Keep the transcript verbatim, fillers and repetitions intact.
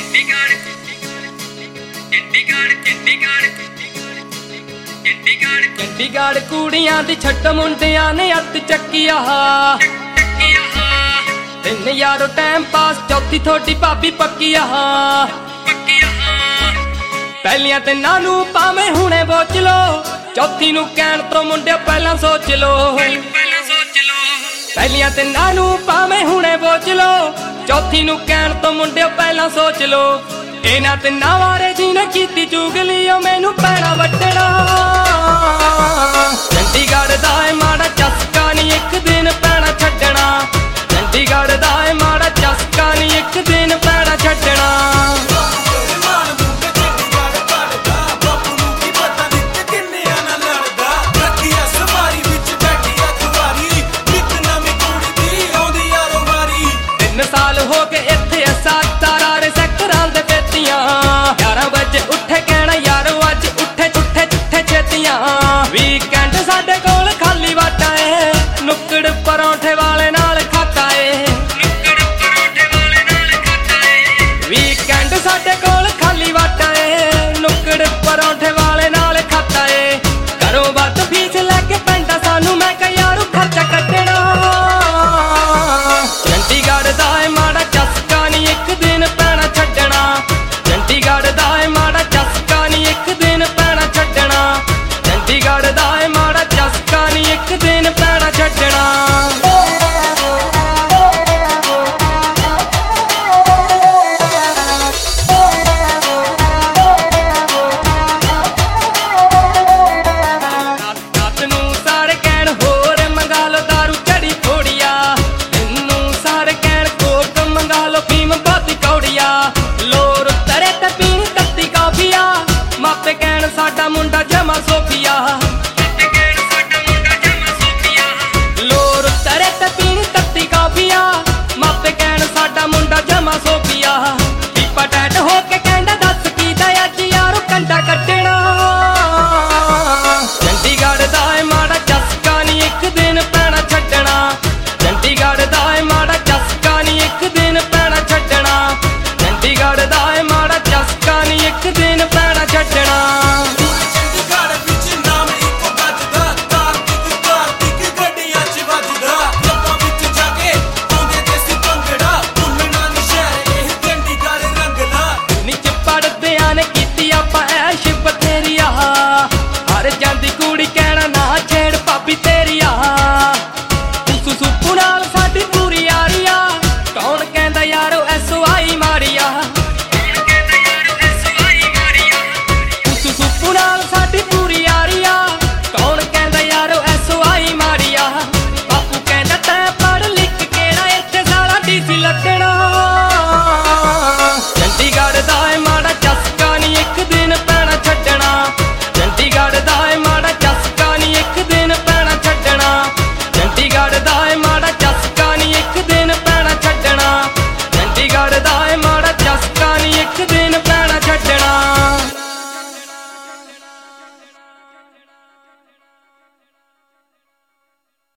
ਚੰਡੀਗੜ੍ਹ ਕੁੜੀਆਂ ਦੀ ਛੱਡ ਮੁੰਡਿਆਂ ਨੇ ਅੱਤ ਚੱਕਿਆ ਤਿੰਨ ਯਾਰੋ ਟਾਈਮ ਪਾਸ ਚੌਥੀ ਥੋੜੀ ਭਾਬੀ ਪੱਕੀ ਆ ਪਹਿਲੀਆਂ ਤਿੰਨਾਂ ਨੂੰ ਭਾਵੇਂ ਹੁਣੇ ਬੋਚ ਲੋ ਚੌਥੀ ਨੂੰ ਕਹਿਣ ਤੋਂ ਮੁੰਡਿਓ ਪਹਿਲਾਂ ਸੋਚ ਲੋ ਪਹਿਲੀਆਂ ਤਿੰਨਾਂ ਨੂੰ ਭਾਵੇਂ ਹੁਣੇ ਬੋਚ ਲੋ ਚੌਥੀ ਨੂੰ ਕਹਿਣ ਤੋਂ ਮੁੰਡਿਓ ਪਹਿਲਾਂ ਸੋਚ ਲੋ ਇਹਨਾਂ ਤਿੰਨਾਂ ਵਾਰੇ ਜਿਹਨੇ ਕੀਤੀ ਚੁਗਲੀ ਓ ਮੈਨੂੰ ਪੈਣਾ ਵੱਟਣਾ ਚੰਡੀਗੜ੍ਹ ਦਾ ਏ ਮਾੜਾ ਚਸਕਾ ਨੀ ਇੱਕ ਦਿਨ ਪੈਣਾ ਛੱਡਣਾ ਚੰਡੀਗੜ੍ਹ ਦਾ ਏ ਮਾੜਾ ਚਸਕਾ ਨੀ ਇੱਕ ਦਿਨ ਪੈਣਾ ਛੱਡਣਾ ਤਿੰਨ ਸਾਲ ਹੋ ਗਏ